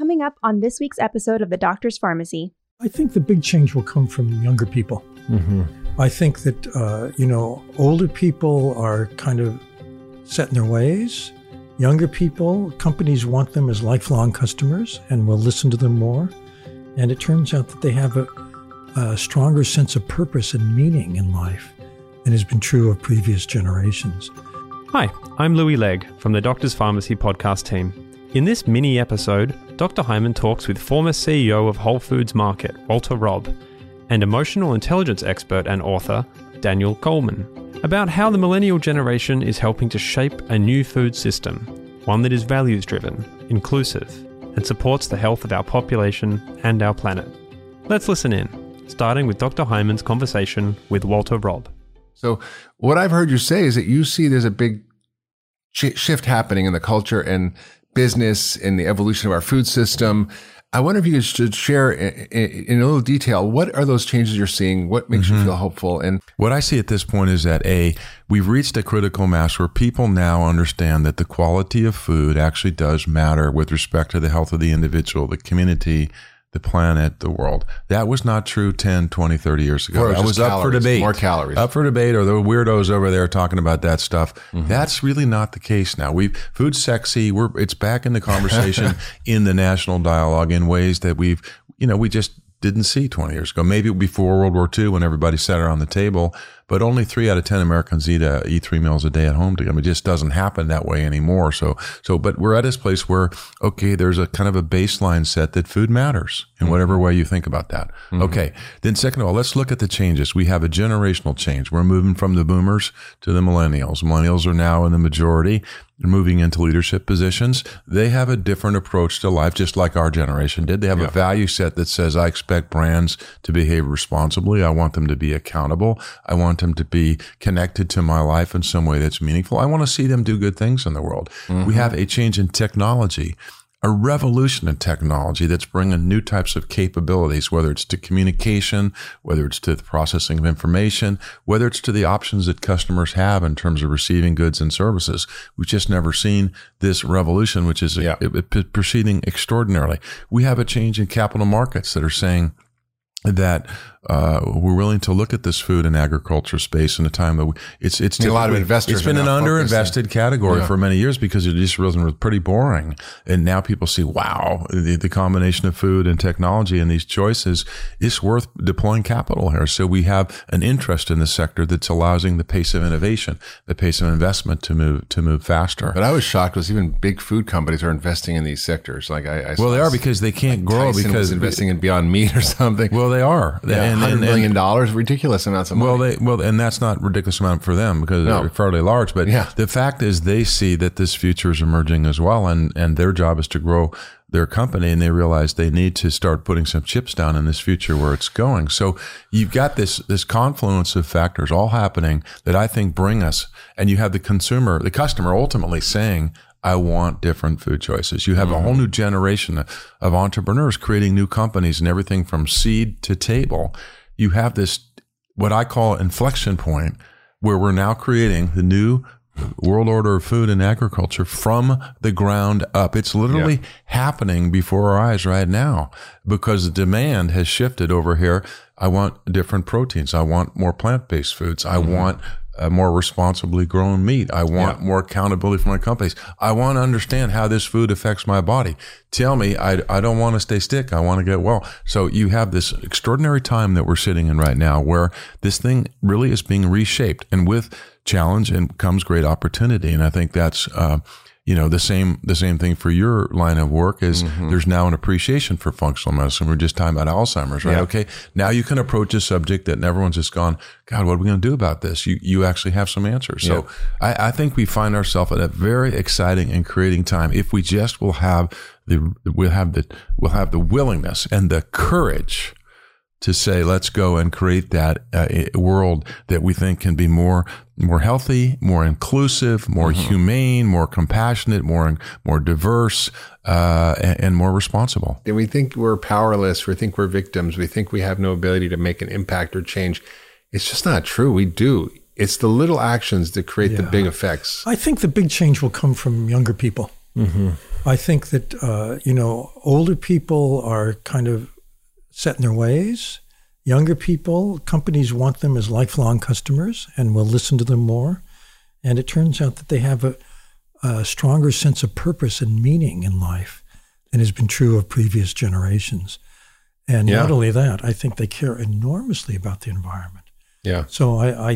coming up on this week's episode of The Doctor's Pharmacy. I think the big change will come from younger people. Mm-hmm. I think that, older people are kind of set in their ways. Younger people, companies want them as lifelong customers and will listen to them more. And it turns out that they have a stronger sense of purpose and meaning in life than has been true of previous generations. Hi, I'm Louis Legg from the Doctor's Pharmacy podcast team. In this mini episode, Dr. Hyman talks with former CEO of Whole Foods Market, Walter Robb, and emotional intelligence expert and author, Daniel Goleman, about how the millennial generation is helping to shape a new food system, one that is values-driven, inclusive, and supports the health of our population and our planet. Let's listen in, starting with Dr. Hyman's conversation with Walter Robb. So what I've heard you say is that you see there's a big shift happening in the culture and business and the evolution of our food system. I wonder if you could share in a little detail, what are those changes you're seeing? What makes you feel hopeful? And what I see at this point is that we've reached a critical mass where people now understand that the quality of food actually does matter with respect to the health of the individual, the community, the planet, the world. That was not true 10, 20, 30 years ago. That was up for debate. More calories. Up for debate, or the weirdos over there talking about that stuff. Mm-hmm. That's really not the case now. Food's sexy. It's back in the conversation in the national dialogue in ways that we just didn't see 20 years ago. Maybe before World War II when everybody sat around the table, but only 3 out of 10 Americans eat 3 meals a day at home together. It just doesn't happen that way anymore. But we're at this place where, okay, there's a kind of a baseline set that food matters in whatever way you think about that. Mm-hmm. Okay. Then second of all, let's look at the changes. We have a generational change. We're moving from the boomers to the millennials. Millennials are now in the majority. They're moving into leadership positions. They have a different approach to life, just like our generation did. They have a value set that says, I expect brands to behave responsibly. I want them to be accountable. I want them to be connected to my life in some way that's meaningful. I want to see them do good things in the world. Mm-hmm. We have a change in technology, a revolution in technology that's bringing new types of capabilities, whether it's to communication, whether it's to the processing of information, whether it's to the options that customers have in terms of receiving goods and services. We've just never seen this revolution, which is proceeding extraordinarily. We have a change in capital markets that are saying that we're willing to look at this food and agriculture space in a time that it's a lot of investors. It's been an underinvested category for many years because it just was pretty boring. And now people see, wow, the combination of food and technology and these choices is worth deploying capital here. So we have an interest in the sector that's allowing the pace of innovation, the pace of investment to move faster. But I was shocked because even big food companies are investing in these sectors. Like they are because they can't grow Tyson because was investing in Beyond Meat or something. Well, they are. $100 million, ridiculous amounts of money. And that's not a ridiculous amount for them because they're fairly large. But the fact is they see that this future is emerging as well, and their job is to grow their company, and they realize they need to start putting some chips down in this future where it's going. So you've got this confluence of factors all happening that I think bring us, and you have the customer ultimately saying, I want different food choices. You have a whole new generation of entrepreneurs creating new companies and everything from seed to table. You have this, what I call inflection point, where we're now creating the new world order of food and agriculture from the ground up. It's literally happening before our eyes right now because the demand has shifted over here. I want different proteins. I want more plant-based foods. I want more responsibly grown meat. I want more accountability from my companies. I want to understand how this food affects my body. Tell me, I don't want to stay sick. I want to get well. So you have this extraordinary time that we're sitting in right now where this thing really is being reshaped, and with challenge and comes great opportunity. And I think that's, the same thing for your line of work is there's now an appreciation for functional medicine. We're just talking about Alzheimer's, right? Yeah. Okay. Now you can approach a subject that everyone's just gone, God, what are we going to do about this? You actually have some answers. So I think we find ourselves at a very exciting and creating time if we just will have we'll have the willingness and the courage to say, let's go and create that world that we think can be more healthy, more inclusive, more humane, more compassionate, more diverse, and more responsible. And we think we're powerless. We think we're victims. We think we have no ability to make an impact or change. It's just not true. We do. It's the little actions that create the big effects. I think the big change will come from younger people. I think that, older people are kind of set in their ways. Younger people, companies want them as lifelong customers and will listen to them more. And it turns out that they have a stronger sense of purpose and meaning in life than has been true of previous generations. And not only that, I think they care enormously about the environment. Yeah. So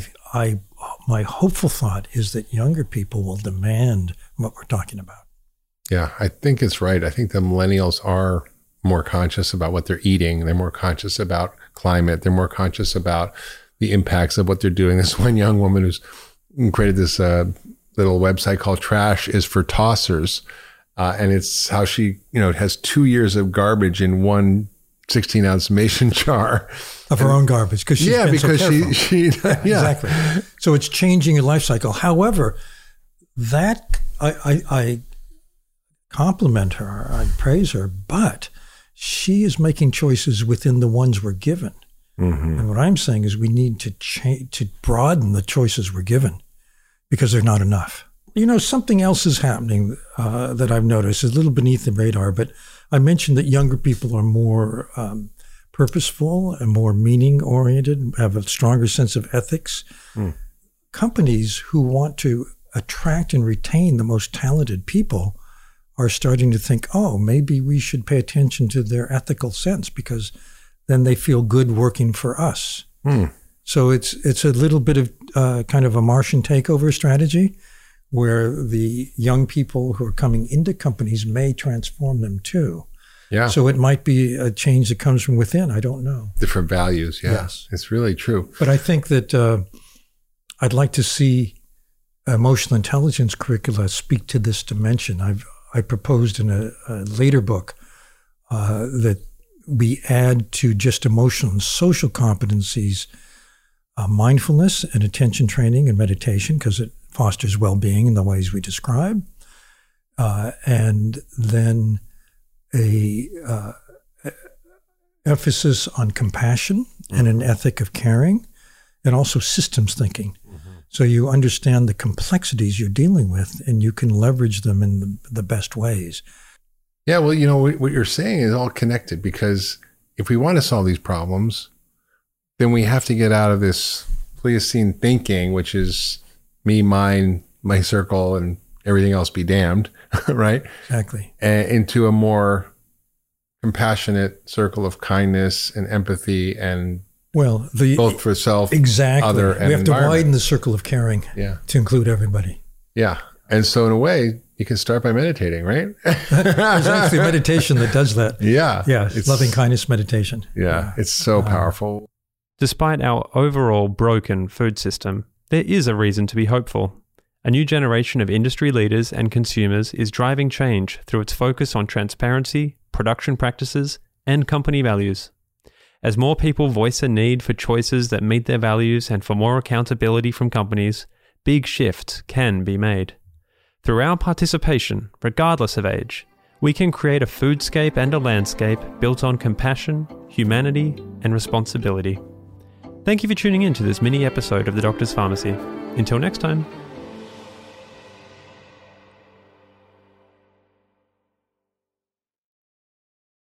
my hopeful thought is that younger people will demand what we're talking about. Yeah, I think it's right. I think the millennials are more conscious about what they're eating. They're more conscious about climate. They're more conscious about the impacts of what they're doing. This one young woman who's created this little website called Trash is for Tossers. And it's how she, has 2 years of garbage in one 16-ounce mason jar of her own garbage because she's been so careful. she exactly. So it's changing your life cycle. However, that I compliment her, I praise her, but she is making choices within the ones we're given. Mm-hmm. And what I'm saying is we need to broaden the choices we're given because they're not enough. Something else is happening that I've noticed, is a little beneath the radar, but I mentioned that younger people are more purposeful and more meaning-oriented, have a stronger sense of ethics. Mm. Companies who want to attract and retain the most talented people are starting to think, maybe we should pay attention to their ethical sense because then they feel good working for us. Mm. So it's a little bit of kind of a Martian takeover strategy where the young people who are coming into companies may transform them too. Yeah. So it might be a change that comes from within. I don't know. Different values. Yeah. Yes. It's really true. But I think that I'd like to see emotional intelligence curricula speak to this dimension. I proposed in a later book that we add to just emotional and social competencies mindfulness and attention training and meditation because it fosters well-being in the ways we describe, and then a emphasis on compassion and an ethic of caring, and also systems thinking. Mm-hmm. So you understand the complexities you're dealing with, and you can leverage them in the best ways. Yeah, well, what you're saying is all connected because if we want to solve these problems, then we have to get out of this Pliocene thinking, which is me, mine, my circle, and everything else be damned, right? Exactly. And into a more compassionate circle of kindness and empathy and both for self, exactly. Other, and we have to widen the circle of caring to include everybody. Yeah. And so in a way, you can start by meditating, right? There's actually meditation that does that. Yeah. Yeah. It's loving kindness meditation. Yeah. It's so powerful. Despite our overall broken food system, there is a reason to be hopeful. A new generation of industry leaders and consumers is driving change through its focus on transparency, production practices, and company values. As more people voice a need for choices that meet their values and for more accountability from companies, big shifts can be made. Through our participation, regardless of age, we can create a foodscape and a landscape built on compassion, humanity, and responsibility. Thank you for tuning in to this mini episode of The Doctor's Pharmacy. Until next time.